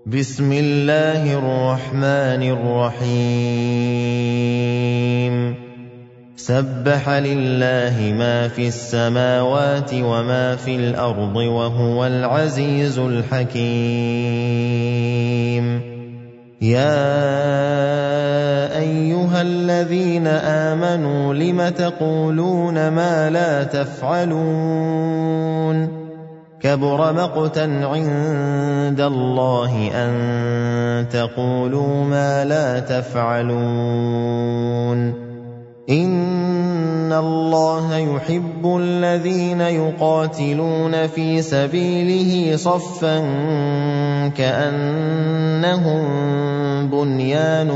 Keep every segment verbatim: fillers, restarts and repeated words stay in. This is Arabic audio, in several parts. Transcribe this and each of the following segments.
بسم الله الرحمن الرحيم سبح لله ما في السماوات وما في الأرض وهو العزيز الحكيم يا أيها الذين آمنوا لم تقولون ما لا تفعلون كبر مقتا عند الله أن تقولوا ما لا تفعلون إن الله يحب الذين يقاتلون في سبيله صفا كأنهم بنيان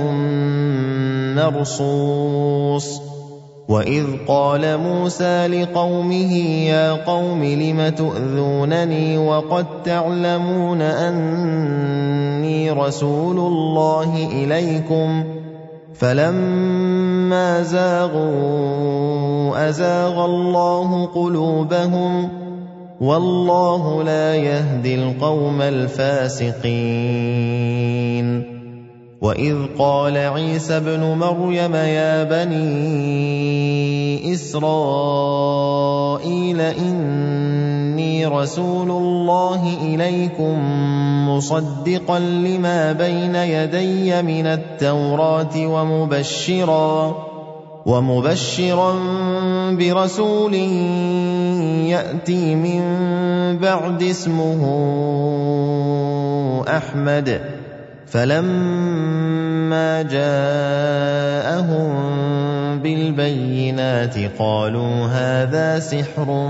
مرصوص وإذ قال موسى لقومه يا قوم لم تؤذونني وقد تعلمون أني رسول الله إليكم فلما زاغوا أزاغ الله قلوبهم والله لا يهدي القوم الفاسقين وإذ قال عيسى ابن مريم يا بني إسرائيل إني رسول الله إليكم مصدقا لما بين يدي من التوراة ومبشرا ومبشرا برسول يأتي من بعد اسمه أحمد فلما جاءهم بالبينات قالوا هذا سحر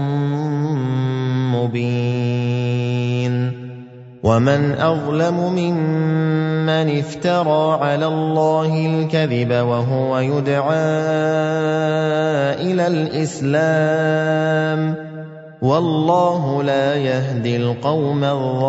مبين ومن أظلم ممن افترى على الله الكذب وهو يدعى إلى الإسلام والله لا يهدي القوم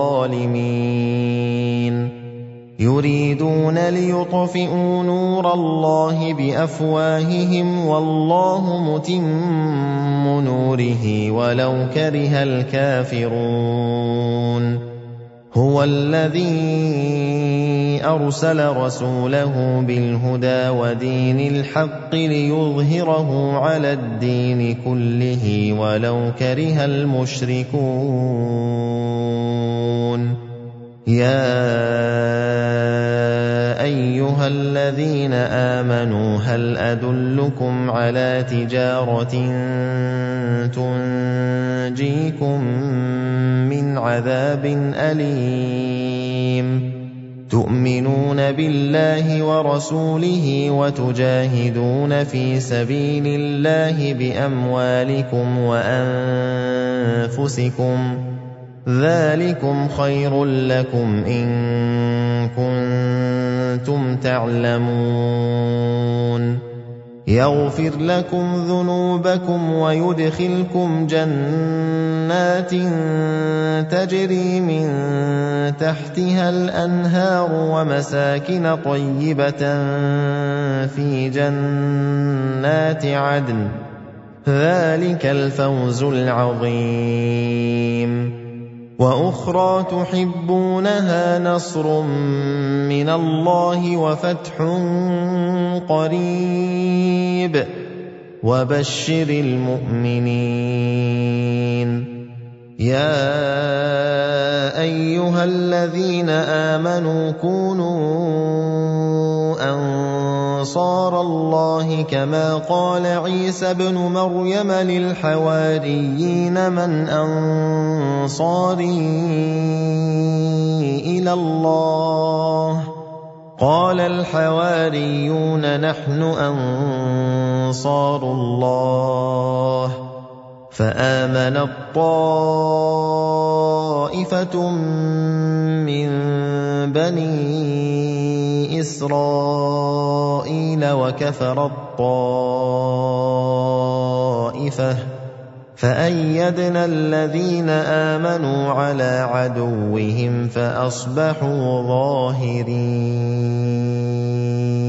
الظالمين يريدون ليطفئوا نور الله بأفواههم والله متم نوره ولو كره الكافرون هو الذي أرسل رسوله بالهدى ودين الحق ليظهره على الدين كله ولو كره المشركون يا أيها الذين آمنوا هل أدلكم على تجارة تنجيكم من عذاب أليم تؤمنون بالله ورسوله وتجاهدون في سبيل الله بأموالكم وأنفسكم ذلكم خير لكم إن كنتم تعلمون يغفر لكم ذنوبكم ويدخلكم جنات تجري من تحتها الأنهار ومساكن طيبة في جنات عدن ذلك الفوز العظيم وأخرى تحبونها نصر من الله وفتح قريب وبشر المؤمنين يا أيها الذين آمنوا كونوا أنصار الله كما قال عيسى ابن مريم للحواريين من أنصاري إلى الله قال الحواريون نحن أنصار الله فآمنت طائفة من بني إسرائيل وكفرت طائفة فأيدنا الذين آمنوا على عدوهم فأصبحوا ظاهرين